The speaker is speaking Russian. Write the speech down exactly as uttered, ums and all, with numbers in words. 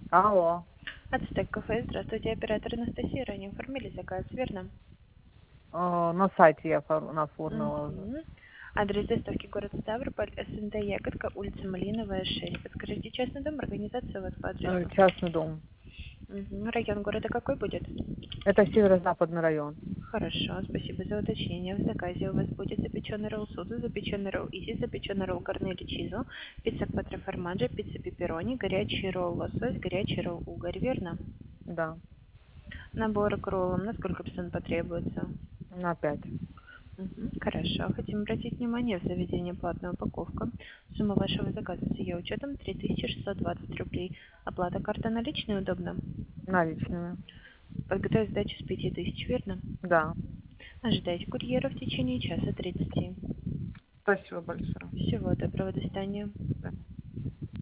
Алло. Ацтек кафе, здравствуйте, оператор Анастасия, ранее оформили заказ, верно? Э, На сайте я фор- оформила уже. Мгм. Адрес доставки город Ставрополь, СНТ Ягодка, улица Малиновая, шесть. Подскажите, частный дом, организация у вас по Э, адресу? Частный дом. Мгм. Район города какой будет? Это северо-западный район. Хорошо, спасибо за уточнение. В заказе у вас будет запеченный ролл суду, запеченный ролл изи, запеченный ролл корнели чизо, пицца кватро формаджи, пицца пепперони, горячий ролл лосось, горячий ролл угорь, верно? Да. Набор к роллам, на сколько персон потребуется? На пять. Мгм. Хорошо. Хотим обратить внимание, в заведении платная упаковка. Сумма вашего заказа с ее учетом три тысячи шестьсот двадцать рублей. Оплата карта наличной удобно? Наличными. Подготовить сдачу с пяти тысяч, верно? Да. Ожидайте курьера в течение часа тридцати. Спасибо большое. Всего доброго, до свидания.